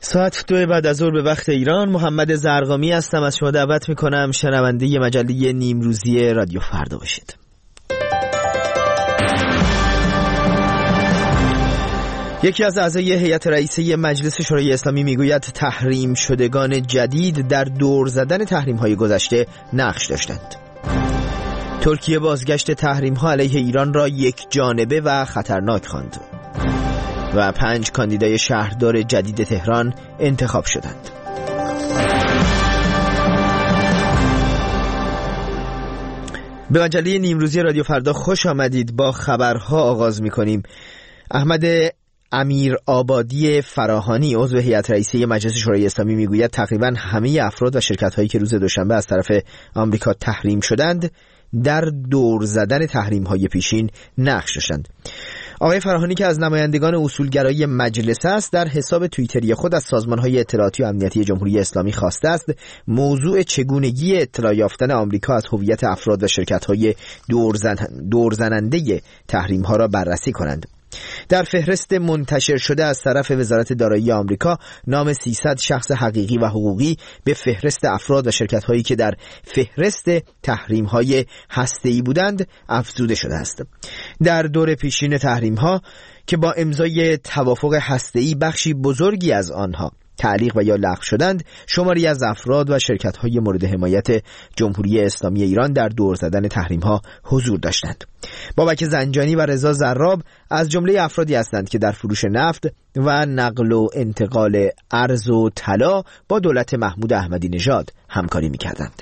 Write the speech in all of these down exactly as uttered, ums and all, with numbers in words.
ساعت دو بعد از ظهر به وقت ایران. محمد زرقامی هستم، از شما دعوت میکنم شنونده مجله نیمروزی رادیو فردا باشید. یکی از اعضای هیئت رئیسه مجلس شورای اسلامی میگوید تحریم شدگان جدید در دور زدن تحریم‌های گذشته نقش داشتند. ترکیه بازگشت تحریم‌ها علیه ایران را یک جانبه و خطرناک خواند. و پنج کاندیدای شهردار جدید تهران انتخاب شدند. به مجله نیمروزی رادیو فردا خوش آمدید. با خبرها آغاز می‌کنیم. احمد امیر آبادی فراهانی عضو هیئت رئیسه مجلس شورای اسلامی میگوید تقریبا همه افراد و شرکت‌هایی که روز دوشنبه از طرف آمریکا تحریم شدند در دور زدن تحریم‌های پیشین نقش داشتند. آقای فراهانی که از نمایندگان اصولگرایی مجلس است، در حساب توییتری خود از سازمان‌های اطلاعاتی و امنیتی جمهوری اسلامی خواسته است موضوع چگونگی اطلاع یافتن آمریکا از هویت افراد و شرکت‌های دورزننده تحریم‌ها را بررسی کنند. در فهرست منتشر شده از طرف وزارت دارایی آمریکا نام سیصد شخص حقیقی و حقوقی به فهرست افراد و شرکت‌هایی که در فهرست تحریم‌های هسته‌ای بودند افزوده شده است. در دور پیشین تحریم‌ها که با امضای توافق هسته‌ای بخشی بزرگی از آنها تعلیق و یا لغو شدند، شماری از افراد و شرکت‌های مورد حمایت جمهوری اسلامی ایران در دور زدن تحریم‌ها حضور داشتند. بابک زنجانی و رضا زراب از جمله افرادی هستند که در فروش نفت و نقل و انتقال ارز و طلا با دولت محمود احمدی نژاد همکاری می‌کردند.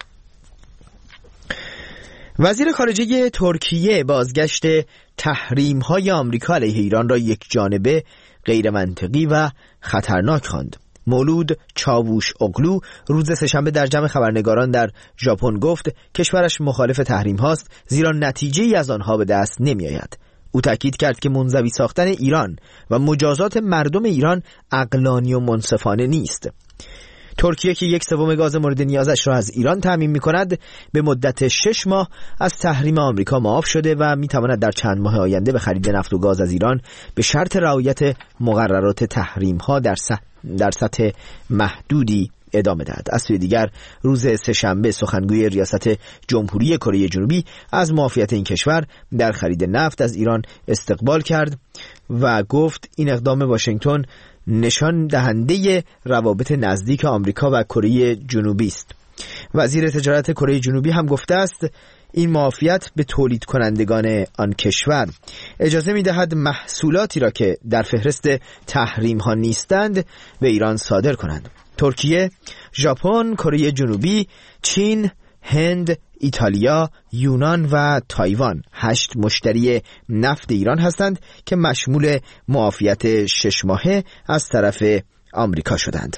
وزیر خارجه ترکیه بازگشت تحریم‌های آمریکا علیه ایران را یک جانبه، غیر منطقی و خطرناک خواند. مولود چاووش اغلو روز سه‌شنبه در جمع خبرنگاران در ژاپن گفت کشورش مخالف تحریم هاست زیرا نتیجه‌ای از آنها به دست نمی آید. او تاکید کرد که منزوی ساختن ایران و مجازات مردم ایران عقلانی و منصفانه نیست. ترکیه که یک سوم گاز مورد نیازش را از ایران تامین می‌کند به مدت شش ماه از تحریم آمریکا معاف شده و می‌تواند در چند ماه آینده به خرید نفت و گاز از ایران به شرط رعایت مقررات تحریم‌ها در سطح در سطح محدودی ادامه دهد. از سوی دیگر روز سه‌شنبه سخنگوی ریاست جمهوری کره جنوبی از معافیت این کشور در خرید نفت از ایران استقبال کرد و گفت این اقدام واشنگتن نشان دهنده روابط نزدیک آمریکا و کره جنوبی است. وزیر تجارت کره جنوبی هم گفته است این معافیت به تولید کنندگان آن کشور اجازه می دهد محصولاتی را که در فهرست تحریم ها نیستند به ایران صادر کنند. ترکیه، ژاپن، کره جنوبی، چین، هند، ایتالیا، یونان و تایوان هشت مشتری نفت ایران هستند که مشمول معافیت شش ماهه از طرف آمریکا شدند.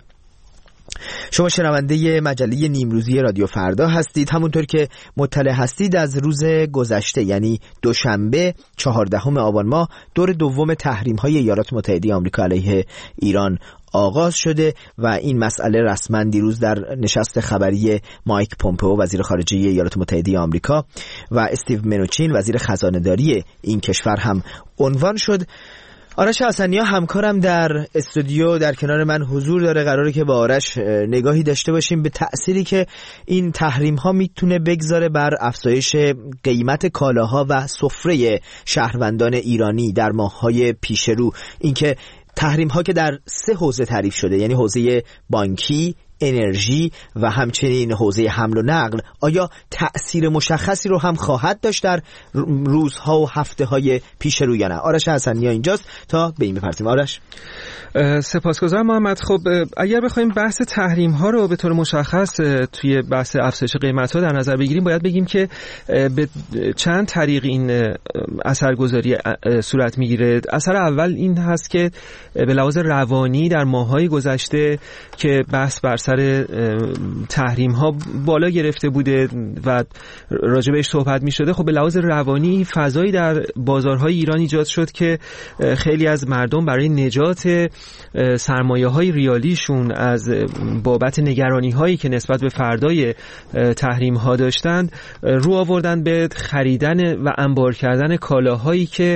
شما شنونده مجله نیمروزی رادیو فردا هستید. همونطور که مطلع هستید از روز گذشته یعنی دوشنبه چهاردهم آبان ماه دور دوم تحریم‌های ایالات متحده آمریکا علیه ایران آغاز شده و این مسئله رسما دیروز در نشست خبری مایک پومپئو وزیر خارجه ایالات متحده آمریکا و استیو منوچین وزیر خزانه‌داری این کشور هم عنوان شد. آرش حسنیا همکارم در استودیو در کنار من حضور داره. قراره که با آرش نگاهی داشته باشیم به تأثیری که این تحریم ها میتونه بگذاره بر افزایش قیمت کالاها و سفره شهروندان ایرانی در ماه‌های پیش رو. اینکه تحریم ها که در سه حوزه تعریف شده یعنی حوزه بانکی، انرژی و همچنین حوزه حمل و نقل آیا تأثیر مشخصی رو هم خواهد داشت در روزها و هفته های پیش رو یا نه؟ آرش حسنیا اینجاست تا به این بپرسیم. آرش سپاسگزارم محمد. خب اگر بخوایم بحث تحریم ها رو به طور مشخص توی بحث افزایش قیمت ها در نظر بگیریم باید بگیم که به چند طریق این اثرگذاری صورت میگیره. اثر اول این هست که به لحاظ روانی در ماه‌های گذشته که بحث بر اثر تحریم ها بالا گرفته بوده و راجع بهش صحبت می شده، خب به لحاظ روانی فضایی در بازارهای ایران ایجاد شد که خیلی از مردم برای نجات سرمایه های ریالیشون از بابت نگرانی هایی که نسبت به فردای تحریم ها داشتند رو آوردن به خریدن و انبار کردن کالاهایی که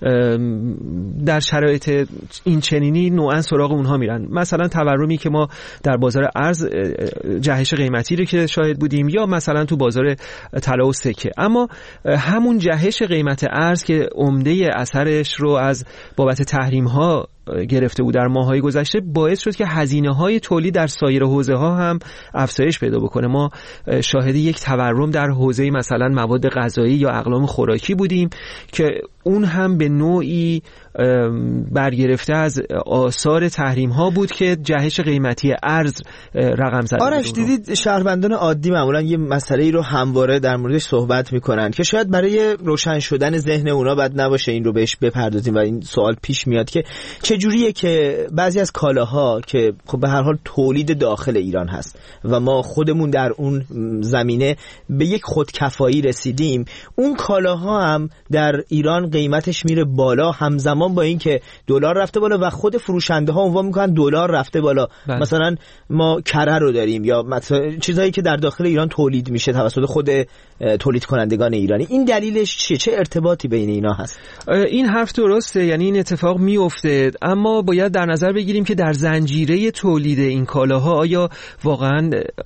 در شرایط این چنینی نوعا سراغ اونها میرن. مثلا تورمی که ما در بازار ارز، جهش قیمتی رو که شاهد بودیم، یا مثلا تو بازار طلا و سکه. اما همون جهش قیمت ارز که عمده اثرش رو از بابت تحریم ها گرفته بود در ماه‌های گذشته، باعث شد که هزینه‌های تولید در سایر حوزه‌ها هم افزایش پیدا بکنه. ما شاهد یک تورم در حوزه مثلا مواد غذایی یا اقلام خوراکی بودیم که اون هم به نوعی برگرفته از آثار تحریم‌ها بود که جهش قیمتی ارز رقم زده. آرش، دیدید شهروندان عادی معمولا یه مسئله‌ای رو همواره در موردش صحبت می‌کنن که شاید برای روشن شدن ذهن اونا بد نباشه این رو بهش بپردازیم و این سوال پیش میاد که چجوریه که بعضی از کالاها که خب به هر حال تولید داخل ایران هست و ما خودمون در اون زمینه به یک خودکفایی رسیدیم، اون کالاها هم در ایران قیمتش میره بالا همزمان با این که دلار رفته بالا و خود فروشنده ها عنوان میکنن دلار رفته بالا. بله. مثلا ما کره رو داریم یا مثلا چیزایی که در داخل ایران تولید میشه توسط خود تولید کنندگان ایرانی. این دلیلش چیه؟ چه ارتباطی بین اینا هست؟ این حرف درسته، یعنی این اتفاق میفته، اما باید در نظر بگیریم که در زنجیره تولید این کالاها آیا واقعا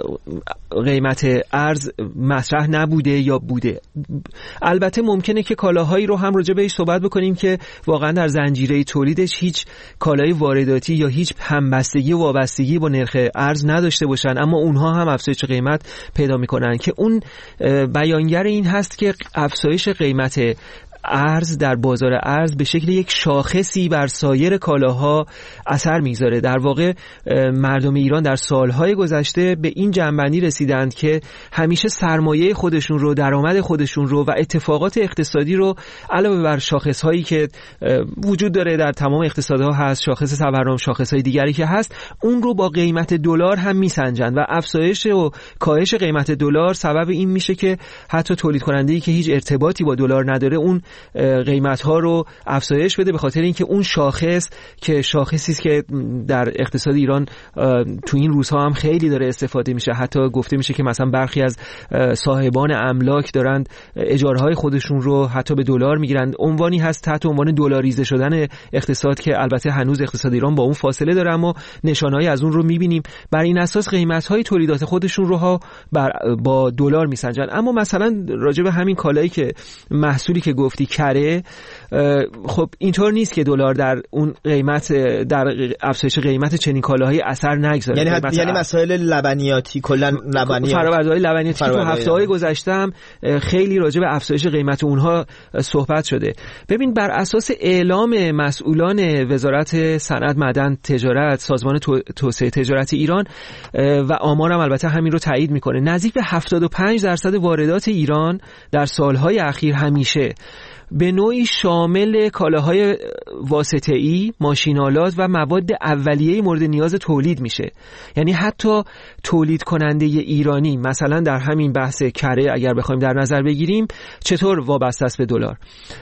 قیمت ارز مطرح نبوده یا بوده. البته ممکنه که کالاهایی رو هم راجع بهش صحبت بکنیم که واقعا در زنجیره تولیدش هیچ کالای وارداتی یا هیچ همبستگی و وابستگی با نرخ ارز نداشته باشن، اما اونها هم افزایش قیمت پیدا میکنن که اون بیانگر این هست که افزایش قیمت ارز در بازار ارز به شکل یک شاخصی بر سایر کالاها اثر میگذاره. در واقع مردم ایران در سالهای گذشته به این جنبندی رسیدند که همیشه سرمایه خودشون رو، درآمد خودشون رو و اتفاقات اقتصادی رو علاوه بر شاخصهایی که وجود داره در تمام اقتصادها هست، شاخص تورم، شاخصهای دیگری که هست، اون رو با قیمت دلار هم میسنجند و افزایش و کاهش قیمت دلار سبب این میشه که حتی تولید کننده‌ای که هیچ ارتباطی با دلار نداره اون قیمت ها رو افزایش بده، به خاطر اینکه اون شاخص که شاخصی است که در اقتصاد ایران تو این روزها هم خیلی داره استفاده میشه. حتی گفته میشه که مثلا برخی از صاحبان املاک دارند اجارهای خودشون رو حتی به دلار میگیرند. عنوانی هست تحت عنوان دلاریزه شدن اقتصاد که البته هنوز اقتصاد ایران با اون فاصله داره، اما نشانه‌ای از اون رو میبینیم. بر این اساس قیمت‌های تولیدات خودشون رو ها با دلار میسنجن. اما مثلا راجع به همین کالایی که محصولی که گفتی کره، خب اینطور نیست که دلار در اون قیمت، در افزایش قیمت چنین کالاهایی اثر نگذاره. یعنی حد... یعنی مسائل لبنیاتی، کلا لبنیات، فرآوردهای لبنیاتی که تو هفته‌های گذشته هم خیلی راجع به افزایش قیمت اونها صحبت شده. ببین، بر اساس اعلام مسئولان وزارت صنعت، معدن، تجارت، سازمان توسعه تجارت ایران و آمار هم البته همین رو تایید میکنه، نزدیک به هفتاد و پنج درصد واردات ایران در سالهای اخیر همیشه به نوعی شامل کالاهای واسطه‌ای، ماشین‌آلات و مواد اولیه مورد نیاز تولید میشه. یعنی حتی تولید کننده ایرانی مثلا در همین بحث کره اگر بخوایم در نظر بگیریم چطور وابسته است به دلار.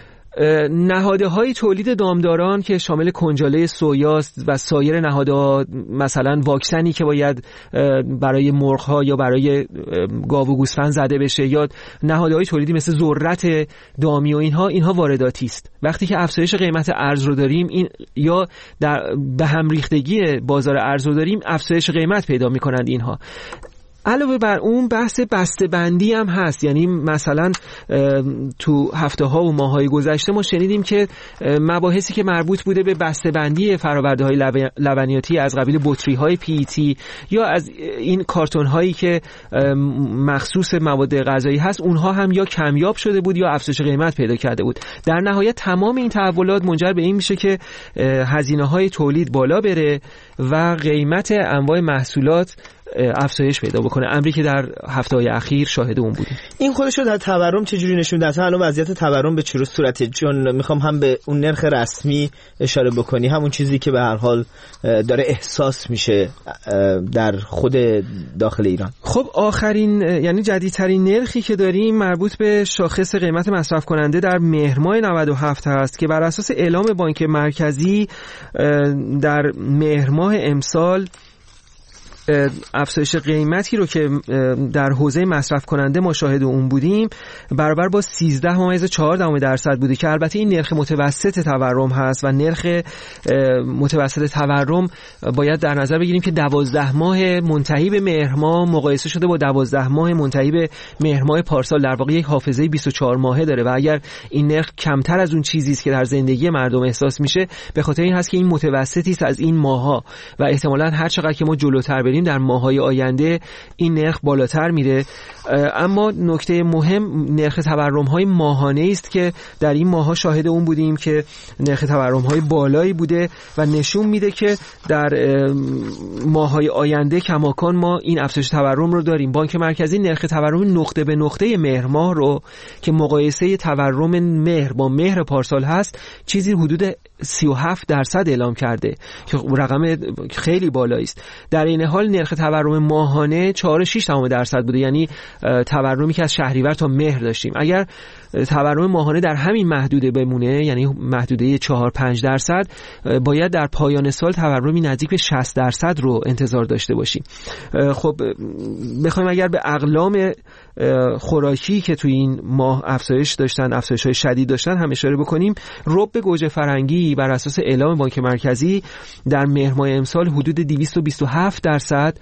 نهادهای تولید دامداران که شامل کنجاله سویاست و سایر نهادها، مثلا واکسنی که باید برای مرغ‌ها یا برای گاو و گوسفند زده بشه، یا نهادهای تولیدی مثل ذرت دامی و اینها اینها وارداتی است. وقتی که افزایش قیمت ارز رو داریم، این یا در به هم ریختگی بازار ارز رو داریم، افزایش قیمت پیدا می‌کنند اینها. علاوه بر اون بحث بسته‌بندی هم هست. یعنی مثلا تو هفته ها و ماه های گذشته ما شنیدیم که مباحثی که مربوط بوده به بسته‌بندی فرآورده های لبنیاتی از قبیل بطری های پی ای تی یا از این کارتون هایی که مخصوص مواد غذایی هست، اونها هم یا کمیاب شده بود یا افزایش قیمت پیدا کرده بود. در نهایت تمام این تحولات منجر به این میشه که هزینه های تولید بالا بره و قیمت انواع محصولات افزایش پیدا بکنه، امری که در هفته‌های اخیر شاهد اون بودیم. این خودش رو در تورم چجوری نشون داد؟ الان وضعیت تورم به چه صورته؟ چون میخوام هم به اون نرخ رسمی اشاره بکنی، همون چیزی که به هر حال داره احساس میشه در خود داخل ایران. خب آخرین یعنی جدیدترین نرخی که داریم مربوط به شاخص قیمت مصرف کننده در مهر ماه نود و هفت هست که بر اساس اعلام بانک مرکزی در مهر ماه امسال افزایش قیمتی رو که در حوزه مصرف کننده ما شاهد اون بودیم برابر با سیزده ممیز چهار درصد بوده که البته این نرخ متوسط تورم هست و نرخ متوسط تورم باید در نظر بگیریم که دوازده ماه منتهی به مهر ماه مقایسه شده با دوازده ماه منتهی به مهر ماه پارسال، در واقع یک حافظه بیست و چهار ماهه داره و اگر این نرخ کمتر از اون چیزی است که در زندگی مردم احساس میشه به خاطر این هست که این متوسطی است از این ماها و احتمالاً هر چقدر که ما جلوتر در ماه‌های آینده این نرخ بالاتر میره. اما نکته مهم نرخ تورم‌های ماهانه است که در این ماه‌ها شاهد اون بودیم که نرخ تورم‌های بالایی بوده و نشون میده که در ماه‌های آینده کماکان ما این افزایش تورم رو داریم. بانک مرکزی نرخ تورم نقطه به نقطه مهر ماه رو که مقایسه تورم مهر با مهر پارسال هست چیزی حدود سی و هفت درصد اعلام کرده که رقم خیلی بالایی است. در این حال نرخ تورم ماهانه چهار و شش دهم درصد بوده، یعنی تورمی که از شهریور تا مهر داشتیم. اگر تورم ماهانه در همین محدوده بمونه، یعنی محدوده چهار پنج درصد، باید در پایان سال تورمی نزدیک به شصت درصد رو انتظار داشته باشیم. خب بخوایم اگر به اقلام خوراکی که توی این ماه افزایش داشتن، افزایش‌های شدید داشتن هم اشاره بکنیم، رب گوجه فرنگی بر اساس اعلام بانک مرکزی در مهر ماه امسال حدود دویست و بیست و هفت درصد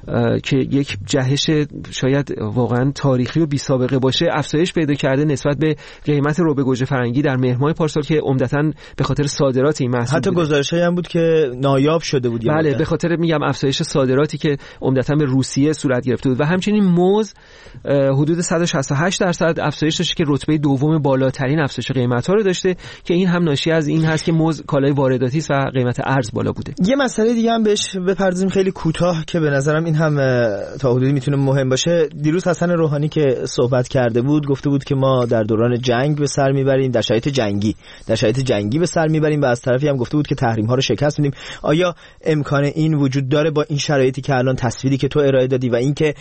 که یک جهش شاید واقعا تاریخی و بی سابقه باشه افزایش پیدا کرده نسبت به قیمت رب گوجه فرنگی در مهر ماه پارسال که عمدتاً به خاطر صادرات این محصول حتی گزارش‌هایی هم بود که نایاب شده بود. بله، به خاطر میگم افزایش صادراتی که عمدتاً به روسیه صورت گرفته بود و همچنین موز حدود صد و شصت و هشت درصد افزایش داشته که رتبه دوم بالاترین افزایش قیمت‌ها رو داشته که این هم ناشی از این هست که موز کالای وارداتی است و قیمت ارز بالا بوده. یه مسئله دیگه هم بهش بپردازیم خیلی کوتاه که به نظرم این هم تا حدودی میتونه مهم باشه. دیروز حسن روحانی که صحبت کرده بود گفته بود که ما در دوران جنگ به سر میبریم، در شرایط جنگی در شرایط جنگی به سر میبریم و از طرفی هم گفته بود که تحریم ها رو شکست میدیم. آیا امکان این وجود داره با این شرایطی که الان تصویری که تو ارائه دادی و اینکه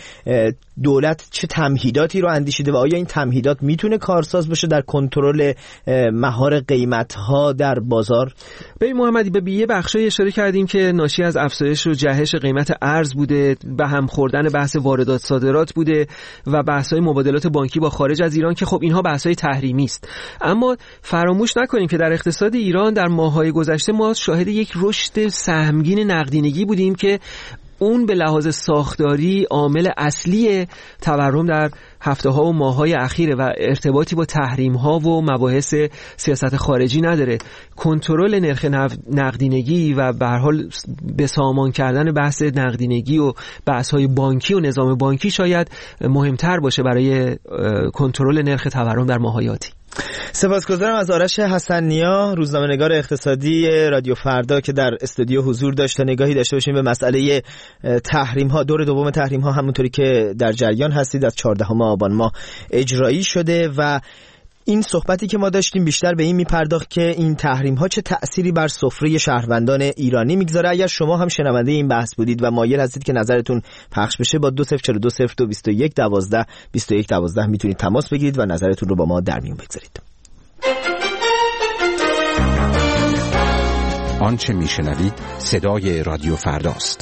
دولت چه تمهیداتی رو اندیشیده و آیا این تمهیدات میتونه کارساز باشه در کنترل مهار قیمت ها در بازار؟ ببین محمدی، به یه بخشی اشاره کردیم که ناشی از افزایش و جهش قیمت ارز بوده، به هم خوردن بحث واردات صادرات بوده و بحث‌های مبادلات بانکی با خارج از ایران که خب اینها بحث‌های تحریمی است. اما فراموش نکنیم که در اقتصاد ایران در ماه‌های گذشته ما شاهد یک رشد سهمگین نقدینگی بودیم که اون به لحاظ ساختاری عامل اصلی تورم در هفته ها و ماه های اخیره و ارتباطی با تحریم ها و مباحث سیاست خارجی نداره. کنترل نرخ نقدینگی و به هر حال به سامان کردن بحث نقدینگی و بحث های بانکی و نظام بانکی شاید مهمتر باشه برای کنترل نرخ تورم در ماه های آتی. سپاسگزارم از آرش حسن‌نیا، روزنامه‌نگار اقتصادی رادیو فردا که در استودیو حضور داشت تا نگاهی داشته باشیم به مسئله تحریم ها. دور دوم تحریم ها همونطوری که در جریان هستید از چهاردهم آبان ماه اجرایی شده و این صحبتی که ما داشتیم بیشتر به این میپرداخت که این تحریم ها چه تأثیری بر سفره شهروندان ایرانی میگذاره. اگر شما هم شنونده این بحث بودید و مایل هستید که نظرتون پخش بشه با دو صفر چهار دو صفر دو بیست و یک دوازده بیست و یک دوازده میتونید تماس بگیرید و نظرتون رو با ما در میون بگذارید. آنچه میشنوید صدای رادیو فرداست.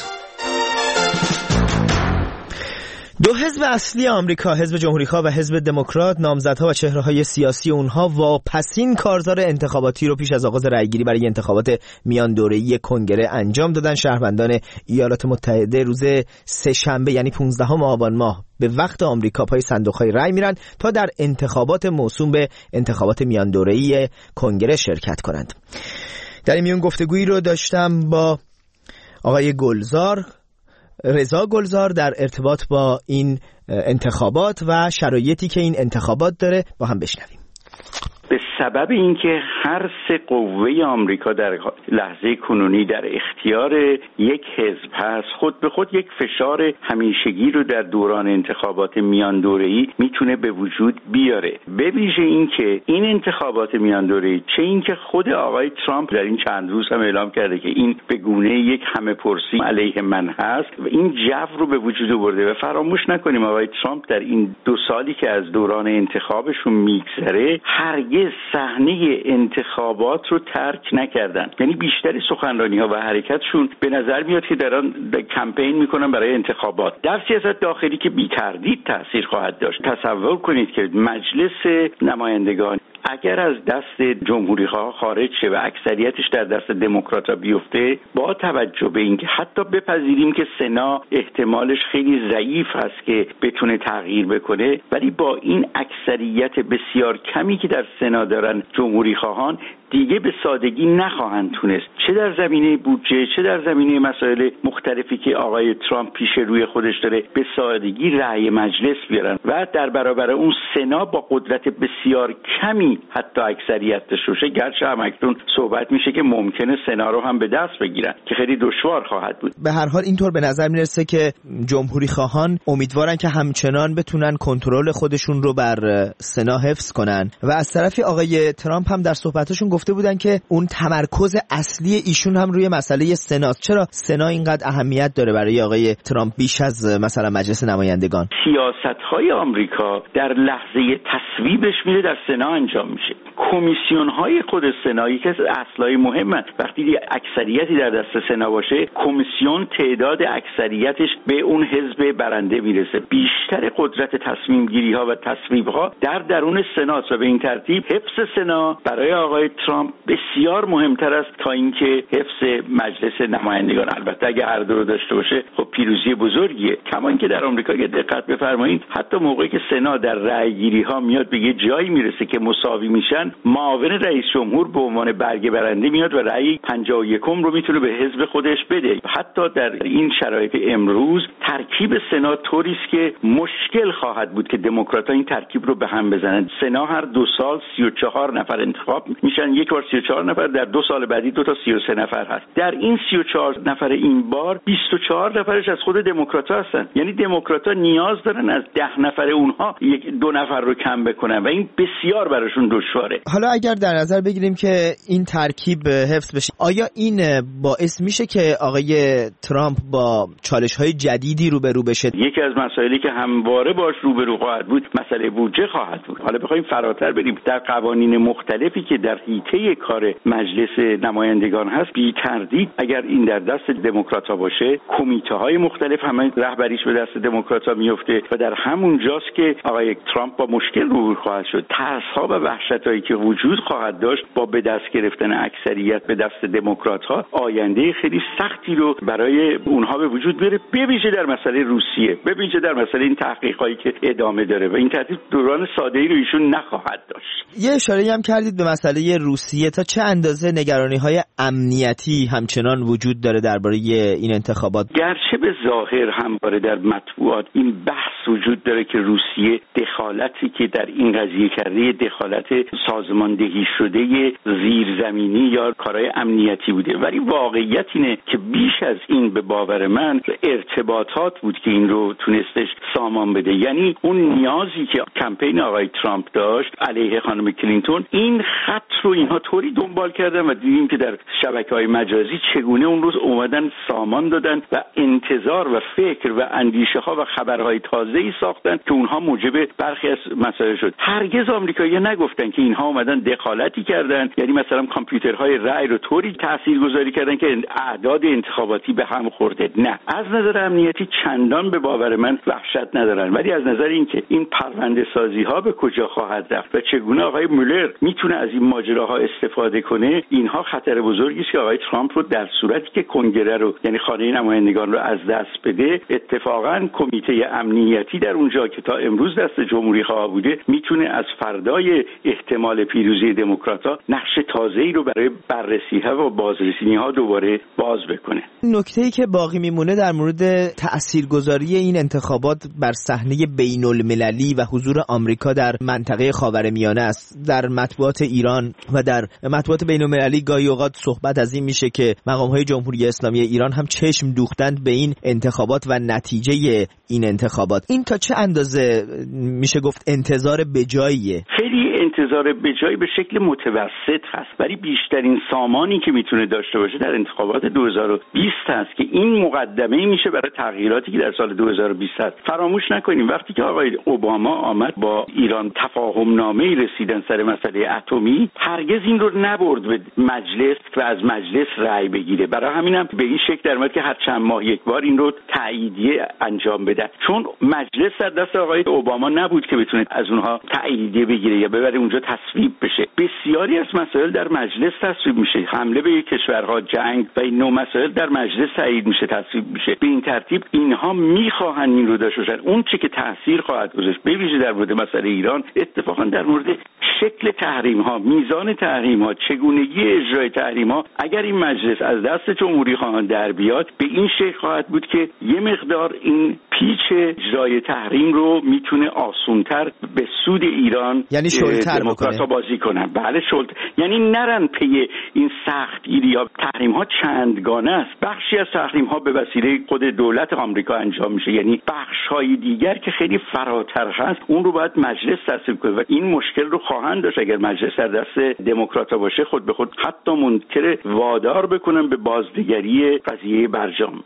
دو حزب اصلی آمریکا، حزب جمهوری‌خواه و حزب دموکرات، نامزدها و چهره‌های سیاسی اونها واپسین کارزار انتخاباتی رو پیش از آغاز رأیگیری برای انتخابات میان دوره‌ای کنگره انجام دادن. شهروندان ایالات متحده روز سه‌شنبه یعنی پانزدهم آبان ماه به وقت آمریکا پای صندوق‌های رأی میرن تا در انتخابات موسوم به انتخابات میان دوره‌ای کنگره شرکت کنند. در این میون گفتگویی رو داشتم با آقای گلزار، رضا گلزار، در ارتباط با این انتخابات و شرایطی که این انتخابات داره. با هم بشنویم. به سبب اینکه هر سه قوه آمریکا در لحظه کنونی در اختیار یک حزب هست، خود به خود یک فشار همیشگی رو در دوران انتخابات میان دوره‌ای میتونه به وجود بیاره. به ویژه اینکه این انتخابات میان دوره‌ای، چه اینکه خود آقای ترامپ در این چند روز هم اعلام کرده که این به گونه یک همه پرسی علیه من هست و این جو رو به وجود آورده. و فراموش نکنیم آقای ترامپ در این دو سالی که از دوران انتخابشون میگذره هرگز صحنه انتخابات رو ترک نکردن. یعنی بیشتر سخنرانی‌ها و حرکتشون به نظر میاد که دارن کمپین میکنن برای انتخابات. در سیاست داخلی که بی تردید تاثیر خواهد داشت. تصور کنید که مجلس نمایندگان اگر از دست جمهوری‌خواه خارج شه و اکثریتش در دست دموکرات‌ها بیفته، با توجه به اینکه حتی بپذیریم که سنا احتمالش خیلی ضعیف هست که بتونه تغییر بکنه، ولی با این اکثریت بسیار کمی که در سنا دارن جمهوری‌خواهان دیگه به سادگی نخواهند تونست چه در زمینه بودجه چه در زمینه مسائل مختلفی که آقای ترامپ پیش روی خودش داره به سادگی رأی مجلس بیارن و در برابر اون سنا با قدرت بسیار کمی حتی اکثریت داشته، گرچه همکنون صحبت میشه که ممکنه سنا رو هم به دست بگیرن که خیلی دشوار خواهد بود. به هر حال اینطور به نظر میرسه که جمهوری خواهان امیدوارن که همچنان بتونن کنترل خودشون رو بر سنا حفظ کنن و از طرفی آقای ترامپ هم در صحبتاشون گفته بودن که اون تمرکز اصلی ایشون هم روی مسئله سناست. چرا سنا اینقدر اهمیت داره برای آقای ترامپ بیش از مثلا مجلس نمایندگان؟ سیاست‌های آمریکا در لحظه تصویبش میره در سنا انجام میشه. کمیسیون‌های خود سنا یکی از اصلای مهمن. وقتی اکثریتی در دست سنا باشه، کمیسیون تعداد اکثریتش به اون حزب برنده میرسه. بیشتر قدرت تصمیم گیری ها و تصویب ها در درون سناست و به این ترتیب حفظ سنا برای آقای ترامپ بسیار مهمتر است تا اینکه حفظ مجلس نمایندگان. البته اگه هر دو رو داشته باشه خب پیروزی بزرگیه. کما اینکه در آمریکا که دقت بفرمایید حتی موقعی که سنا در رأی گیری ها میاد به یه جایی میرسه که مساوی میشن، معاون رئیس جمهور به عنوان برگه برنده میاد و رأی پنجاه و یکم رو میتونه به حزب خودش بده. حتی در این شرایط امروز ترکیب سنا طوری است که مشکل خواهد بود که دموکرات‌ها این ترکیب رو به هم بزنن. سنا هر دو سال سی و چهار نفر انتخاب میشن، یک بار سی و چهار نفر، در دو سال بعدی دو تا سی و سه نفر هست. در این سی و چهار نفر این بار بیست و چهار نفرش از خود دموکرات‌ها هستن. یعنی دموکرات‌ها نیاز دارن از ده نفر اونها یک دو نفر رو کم بکنن و این بسیار براشون دشواره. حالا اگر در نظر بگیریم که این ترکیب حفظ بشه، آیا این باعث میشه که آقای ترامپ با چالش‌های جدیدی روبرو بشه؟ یکی از مسائلی که همواره باش روبرو خواهد بود مسئله بودجه خواهد بود. حالا بخوایم فراتر بریم در قوانین مختلفی که در حیطه کار مجلس نمایندگان هست، بی تردید اگر این در دست دموکرات‌ها باشه، کمیته‌های مختلف همه رهبریش به دست دموکرات‌ها میفته و در همون جاست که آقای ترامپ با مشکل روبرو خواهد شد. ترس‌ها و وحشت‌هایی که وجود خواهد داشت با به دست گرفتن اکثریت به دست دموکرات‌ها، آینده خیلی سختی رو برای اونها به وجود بیاره، به ویژه در مسئله روسیه، به ویژه در مسئله این تحقیقاتی که ادامه داره و این ترتیب دوران ساده‌ای رو ایشون نخواهد داشت. یه اشاره‌ای هم کردید به مسئله روسیه. تا چه اندازه نگرانی‌های امنیتی همچنان وجود داره درباره این انتخابات؟ گرچه به ظاهر همواره در مطبوعات این بحث وجود داره که روسیه دخالتی که در این قضیه کرده دخالت سازماندهی شده زیرزمینی یا کارهای امنیتی بوده، ولی واقعیت اینه که بیش از این به باور من ارتباطات بود که این رو تونستش سامان بده. یعنی اون نیازی که کمپین آقای ترامپ داشت علیه خانم کلینتون، این خط رو اینها طوری دنبال کردن و دیدیم که در شبکه‌های مجازی چگونه اون روز اومدن سامان دادن و انتظار و فکر و اندیشه ها و خبرهای تازه‌ای ساختن که اونها موجب برخی از مسائل شد. هرگز آمریکایی‌ها نگفتن که اینها اومدن دخالتی کردن، یعنی مثلا کامپیوترهای رأی رو طوری تاثیرگذاری کردن که اعداد انتخاباتی به هم خورده. نه، از نظر امنیتی چندان به باور من وحشت ندارن، ولی از نظر اینکه این پرونده سازی ها به کجا خواهد رفت و چگونه آقای مولر میتونه از این ماجراها استفاده کنه، اینها خطر بزرگی است که آقای ترامپ رو در صورتی که کنگره رو یعنی خانه نمایندگان رو از دست بده، اتفاقا کمیته امنیتی در اونجا که تا امروز دست جمهوری خواه بوده میتونه از فردای احتمال سال پیروزی دموکرات‌ها نقش تازه‌ای رو برای بررسی‌ها و بازرسینی‌ها دوباره باز بکنه. نکته‌ای که باقی میمونه در مورد تاثیرگذاری این انتخابات بر صحنه بین‌المللی و حضور آمریکا در منطقه خاورمیانه است. در مطبوعات ایران و در مطبوعات بین‌المللی گاهی اوقات صحبت از این میشه که مقام‌های جمهوری اسلامی ایران هم چشم دوختند به این انتخابات و نتیجه این انتخابات. این تا چه اندازه میشه گفت انتظار بجاییه؟ خیلی انتظار بجایی به شکل متوسط هست، ولی بیشترین سامانی که میتونه داشته باشه در انتخابات دو هزار و بیست هست که این مقدمه میشه برای تغییراتی که در سال دو هزار و بیست هست. فراموش نکنیم وقتی که آقای اوباما آمد با ایران تفاهم نامه‌ای رسیدن سر مسئله اتمی، هرگز این رو نبرد به مجلس و از مجلس رأی بگیره. برای همینم به این شکل در اومد که هر چند ماه یک بار این رو تاییدیه انجام بده، چون مجلس در دست آقای اوباما نبود که بتونه از اونها تاییدیه بگیره یا ببره اونجا تصویب بشه. بسیاری از مسائل در مجلس تصویب میشه، حمله به کشورها، جنگ و این نوع مسائل در مجلس تایید میشه، تصویب میشه. به این ترتیب اینها میخواهن این رو داشته باشن. اون چه که تاثیر خواهد گذاشت به ویژه در مورد مسئله ایران، اتفاقا در مورد شکل تحریم ها، میزان تحریم ها، چگونگی اجرای تحریم ها، اگر این مجلس از دست جمهوری خواهان در بیاد، به این شکل خواهد بود که یه مقدار این پیچ اجرای تحریم رو میتونه آسونتر به سود ایران یعنی شلتر دموکرات‌ها بازی کنن. بله شلت، یعنی نرن پی این سختگیری یا تحریم ها چندگانه است. بخشی از تحریم ها به وسیله خود دولت آمریکا انجام میشه، یعنی بخش های دیگر که خیلی فراتر هست اون رو باید مجلس تصویب کنه و این مشکل رو خواهند داشت. اگر مجلس در دست دموکرات‌ها باشه خود به خود حتی منکر وادار بکنن به بازنگری قضیه برجام.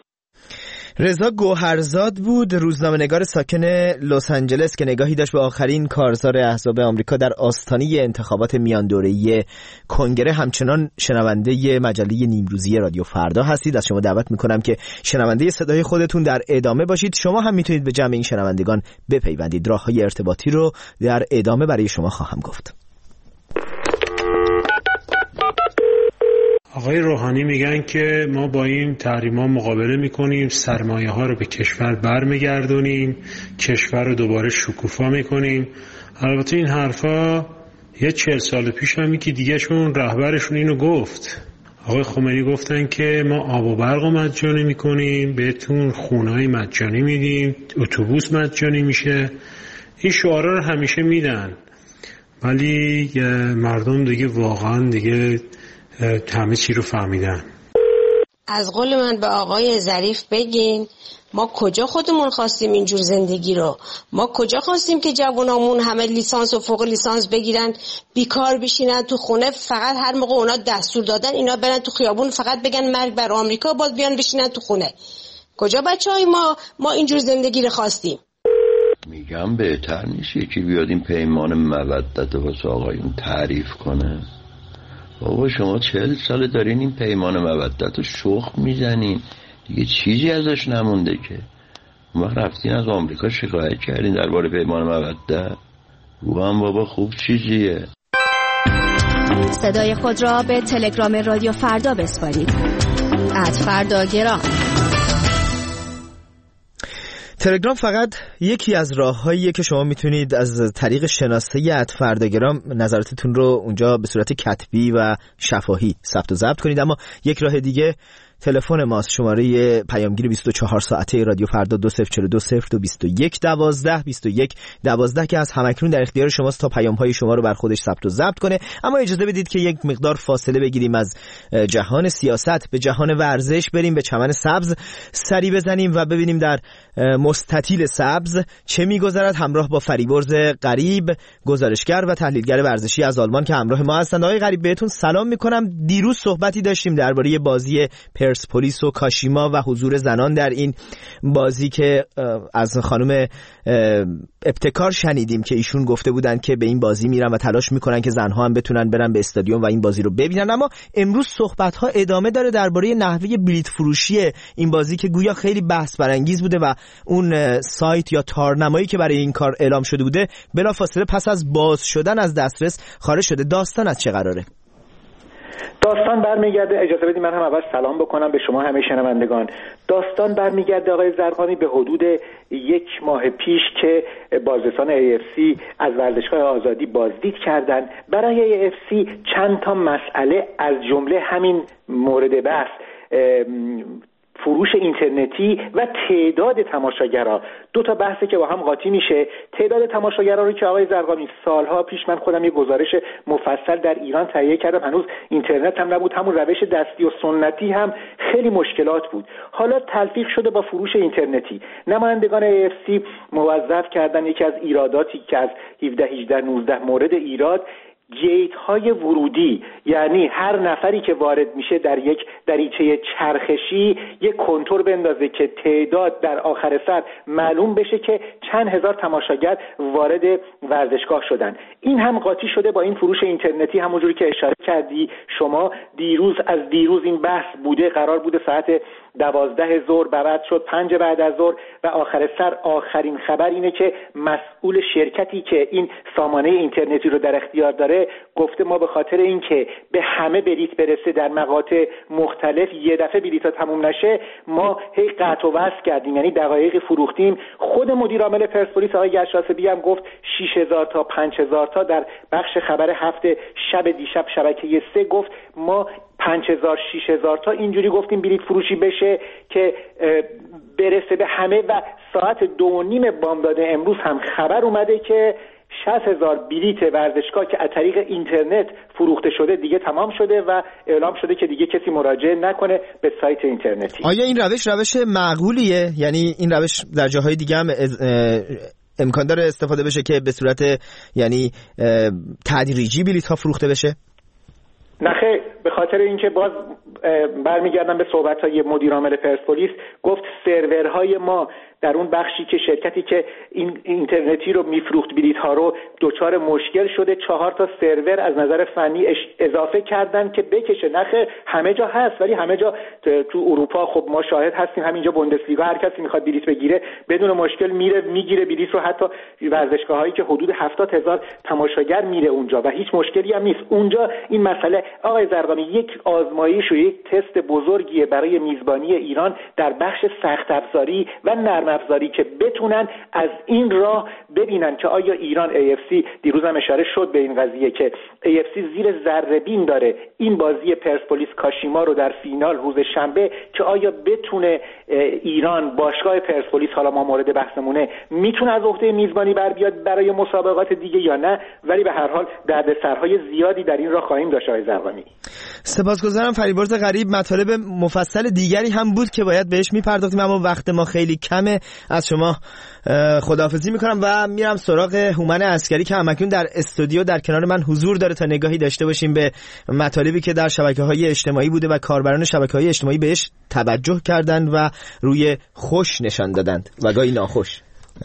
رضا گوهرزاد بود، روزنامه‌نگار ساکن لس آنجلس که نگاهی داشت به آخرین کارزار احزاب آمریکا در آستانه انتخابات میان دوره‌ای کنگره. همچنان شنونده مجله نیمروزی رادیو فردا هستید. از شما دعوت می‌کنم که شنونده صدای خودتون در ادامه باشید. شما هم میتونید به جمع این شنوندگان بپیوندید. راه‌های ارتباطی رو در ادامه برای شما خواهم گفت. آقای روحانی میگن که ما با این تحریم‌ها مقابله میکنیم، سرمایه‌ها رو به کشور برمیگردونیم، کشور رو دوباره شکوفا میکنیم. البته این حرفا یه چهل سال پیش هم یکی دیگه شون رهبرشون اینو گفت. آقای خمینی گفتن که ما آب و برق مجانی میکنیم، بهتون خونه‌ای مجانی میدیم، اتوبوس مجانی میشه. این شعارا رو همیشه میدن، ولی مردم دیگه واقعا دیگه همه چی رو فهمیدن. از قول من به آقای ظریف بگین ما کجا خودمون خواستیم اینجور زندگی رو؟ ما کجا خواستیم که جوانامون همه لیسانس و فوق لیسانس بگیرن، بیکار بشینن تو خونه، فقط هر موقع اونا دستور دادن اینا برن تو خیابون فقط بگن مرگ بر آمریکا، باز بیان بشینن تو خونه؟ کجا بچهای ما ما اینجور زندگی رو خواستیم؟ میگم بهتر نیست یکی بیاد این پیمان مودت واسه آقایون تعریف کنه؟ بابا شما چهل ساله دارین این پیمان مودت رو شخ میزنین، دیگه چیزی ازش نمونده که. اون وقت رفتین از آمریکا شکایت کردین درباره پیمان مودت؟ رو هم بابا خوب چیزیه. صدای خود را به تلگرام رادیو فردا بسپارید. ات فردا گرام. تلگرام فقط یکی از راه‌هاییه که شما میتونید از طریق شناسه ات فرداگرام نظراتتون رو اونجا به صورت کتبی و شفاهی ثبت و ضبط کنید. اما یک راه دیگه تلفن ماست، شماره پیامگیر بیست و چهار ساعته رادیو فردا دو صفر چهار دو صفر دو بیست و یک دوازده بیست و یک دوازده که از همکنون در اختیار شماست تا پیام‌های شما رو بر خودش ثبت و ضبط کنه. اما اجازه بدید که یک مقدار فاصله بگیریم از جهان سیاست به جهان ورزش، بریم به چمن سبز سری بزنیم و ببینیم در مستطیل سبز چه می‌گذرد. همراه با فریبرز غریب، گزارشگر و تحلیلگر ورزشی از آلمان که همراه ما هستند. آقای غریب بهتون سلام می‌کنم. دیروز صحبتی داشتیم درباره بازی پرسپولیس و کاشیما و حضور زنان در این بازی که از خانم ابتکار شنیدیم که ایشون گفته بودن که به این بازی میرن و تلاش میکنن که زنها هم بتونن برن به استادیوم و این بازی رو ببینن. اما امروز صحبت‌ها ادامه داره درباره نحوه بلیت فروشی این بازی که گویا خیلی بحث برانگیز بوده و اون سایت یا تارنمایی که برای این کار اعلام شده بوده بلافاصله پس از باز شدن از دسترس خارج شده. داستان از چه قراره؟ داستان برمیگرده، اجازه بدید من هم اول سلام بکنم به شما همه شنوندگان. داستان برمیگرده آقای زرقامی به حدود یک ماه پیش که بازرسان ای اف سی از ورزشگاه آزادی بازدید کردند. برای ای اف سی چند تا مسئله از جمله همین مورد بحث فروش اینترنتی و تعداد تماشاگرها، دو تا بحثی که با هم قاطی میشه. تعداد تماشاگرها رو که آقای زرقامی سالها پیش من خودم یه گزارش مفصل در ایران تهیه کردم، هنوز اینترنت هم نبود، همون روش دستی و سنتی هم خیلی مشکلات بود. حالا تلفیق شده با فروش اینترنتی. نمایندگان ای اف سی موظف کردن یکی از ایراداتی که از هفده هجده نوزده مورد ایراد، گیت های ورودی، یعنی هر نفری که وارد میشه در یک دریچه چرخشی یک کنتور بندازه که تعداد در آخر سر معلوم بشه که چند هزار تماشاگر وارد ورزشگاه شدن. این هم قاطی شده با این فروش اینترنتی، همونجوری که اشاره کردی شما. دیروز از دیروز این بحث بوده، قرار بوده ساعت دوازده ظهر بعد شد پنج بعد از ظهر و آخر سر آخرین خبر اینه که مسئول شرکتی که این سامانه اینترنتی رو در اختیار داره گفته ما به خاطر اینکه به همه بلیت برسه در مقاطع مختلف یه دفعه بلیط‌ها تموم نشه، ما هی قطع و وصل کردیم، یعنی دقایقی فروختیم. خود مدیر عامل پرسپولیس آقای گشاسبی هم گفت شش هزار تا پنج هزار تا. در بخش خبر هفته شب دیشب شبکه سه گفت ما پنج هزار شش هزار تا اینجوری گفتیم بلیط فروشی بشه که برسه به همه. و ساعت دو و نیم بامداد امروز هم خبر اومده که شصت هزار بلیط ورزشگاه که از طریق اینترنت فروخته شده دیگه تمام شده و اعلام شده که دیگه کسی مراجعه نکنه به سایت اینترنتی. آیا این روش روش معقولیه؟ یعنی این روش در جاهای دیگه هم امکان داره استفاده بشه که به صورت یعنی تدریجی بلیط ها فروخته بشه؟ نخیر، به خاطر اینکه باز برمیگردم به صحبت‌های مدیر عامل پرسپولیس، گفت سرورهای ما در اون بخشی که شرکتی که این اینترنتی رو میفروخت بلیط ها رو دچار مشکل شده، چهار تا سرور از نظر فنی اضافه کردن که بکشه. نخه همه جا هست، ولی همه جا تو اروپا خب ما شاهد هستیم، همینجا بوندسلیگا هر کسی میخواد بلیط بگیره بدون مشکل میره میگیره بلیط رو. حتی ورزشگاهایی که حدود هفتاد هزار تماشاگر میره اونجا و هیچ مشکلی هم نیست. اونجا این مسئله آقای زرقامی یک آزمایش و یک تست بزرگیه برای میزبانی ایران در بخش سخت افزاری و نرم افزاری که بتونن از این راه ببینن که آیا ایران ای اف سی، دیروز هم اشاره شد به این قضیه که ای اف سی زیر ذره بین داره این بازی پرسپولیس کاشیما رو در فینال روز شنبه، که آیا بتونه ایران باشگاه پرسپولیس، حالا ما مورد بحثمونه، میتونه از عهده میزبانی بر بیاد برای مسابقات دیگه یا نه. ولی به هر حال دردسرهای زیادی در این راه خواهیم داشت. آقای زرقامی سپاسگزارم. فریبرز غریب، مطالب مفصل دیگری هم بود که باید بهش میپرداختیم اما وقت ما خیلی کمه. از شما خداحافظی میکنم و میرم سراغ هومن عسکری که همکنون در استودیو در کنار من حضور داره تا نگاهی داشته باشیم به مطالبی که در شبکه‌های اجتماعی بوده و کاربران شبکه‌های اجتماعی بهش توجه کردند و روی خوش نشان دادند و گاهی ناخوش.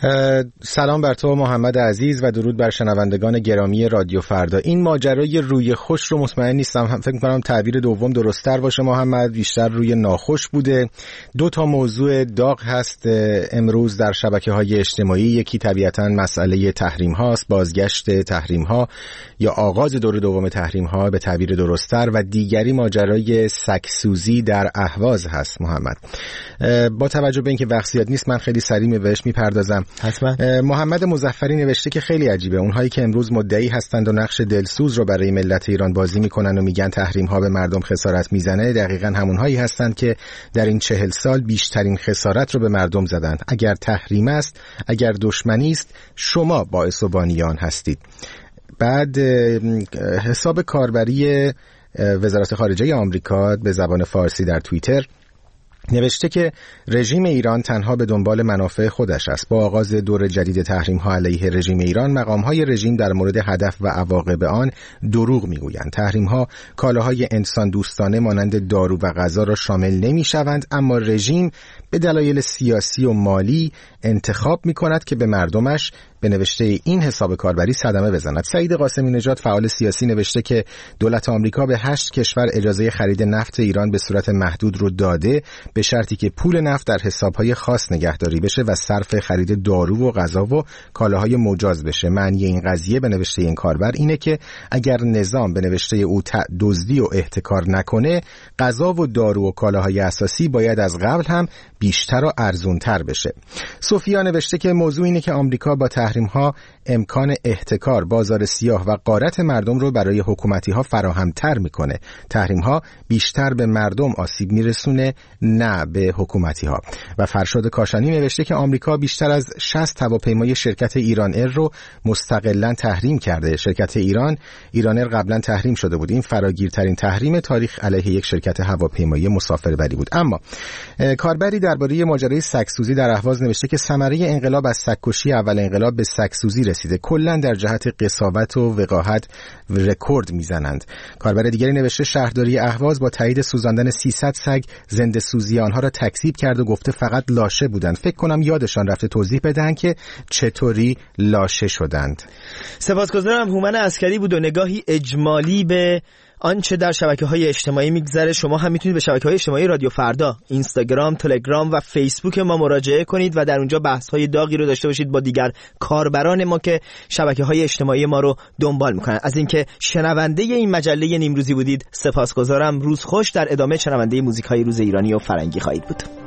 سلام بر تو محمد عزیز و درود بر شنوندگان گرامی رادیو فردا. این ماجرای روی خوش رو مطمئن نیستم، فکر می‌کنم تعبیر دوم درست‌تر باشه محمد، بیشتر روی ناخوش بوده. دو تا موضوع داغ هست امروز در شبکه‌های اجتماعی. یکی طبیعتاً مسئله تحریم هاست، بازگشت تحریم ها یا آغاز دور دوم تحریم ها به تعبیر درست‌تر، و دیگری ماجرای سگسوزی در اهواز هست محمد. با توجه به اینکه وقت زیاد نیست من خیلی سریع بهش میپردازم. حتما. محمد مظفری نوشته که خیلی عجیبه، اونهایی که امروز مدعی هستند و نقش دلسوز رو برای ملت ایران بازی میکنن و میگن تحریم ها به مردم خسارت میزنه، دقیقاً همونهایی هستند که در این چهل سال بیشترین خسارت رو به مردم زدند. اگر تحریم است، اگر دشمنی است، شما باعث و بانیان هستید. بعد حساب کاربری وزارت خارجه آمریکا به زبان فارسی در توییتر نوشته که رژیم ایران تنها به دنبال منافع خودش است. با آغاز دور جدید تحریم‌ها علیه رژیم ایران، مقام‌های رژیم در مورد هدف و عواقب آن دروغ می‌گویند. تحریم‌ها کالاهای انسان دوستانه مانند دارو و غذا را شامل نمی‌شوند، اما رژیم به دلایل سیاسی و مالی انتخاب می‌کند که به مردمش به نوشته این حساب کاربری صدمه بزند. سعید قاسمی نژاد فعال سیاسی نوشته که دولت آمریکا به هشت کشور اجازه خرید نفت ایران به صورت محدود رو داده، به شرطی که پول نفت در حسابهای خاص نگهداری بشه و صرف خرید دارو و غذا و کالاهای مجاز بشه. معنی این قضیه به نوشته این کاربر اینه که اگر نظام به نوشته او دزدی و احتکار نکنه، غذا و دارو و کالاهای اساسی باید از قبل هم بیشتر و ارزونتر بشه. سوفیا نوشته که موضوع اینه که آمریکا با تحریم‌ها امکان احتکار، بازار سیاه و غارت مردم رو برای حکومتی‌ها فراهم‌تر میکنه. تحریم‌ها بیشتر به مردم آسیب میرسونه، نه به حکومتی‌ها. و فرشاد کاشانی نوشته که آمریکا بیشتر از شصت هواپیمای شرکت ایران ایر رو مستقلاً تحریم کرده. شرکت ایران ایران ایر قبلا تحریم شده بود. این فراگیرترین تحریم تاریخ علیه یک شرکت هواپیمایی مسافربری بود. اما کاربری درباره ماجرای سگ‌سوزی در اهواز نوشته که ثمره انقلاب از سگ‌کشی اول انقلاب به سگ‌سوزی رسیده. کلا در جهت قساوت و وقاحت رکورد میزنند. کاربر دیگری نوشته شهرداری اهواز با تایید سوزاندن سیصد سگ زنده سوزی آنها را تکذیب کرد و گفته فقط لاشه بودند. فکر کنم یادشان رفته توضیح بدن که چطوری لاشه شدند. سپاسگزارم. هومن عسکری بود و نگاهی اجمالی به آنچه در شبکه‌های اجتماعی میگذره. شما هم میتونید به شبکه‌های اجتماعی رادیو فردا، اینستاگرام، تلگرام و فیسبوک ما مراجعه کنید و در اونجا بحث‌های داغی رو داشته باشید با دیگر کاربران ما که شبکه‌های اجتماعی ما رو دنبال میکنن. از اینکه شنونده این مجله نیمروزی بودید سپاسگزارم. روز خوش. در ادامه شنونده موزیک‌های روز ایرانی و فرنگی خواهید بود.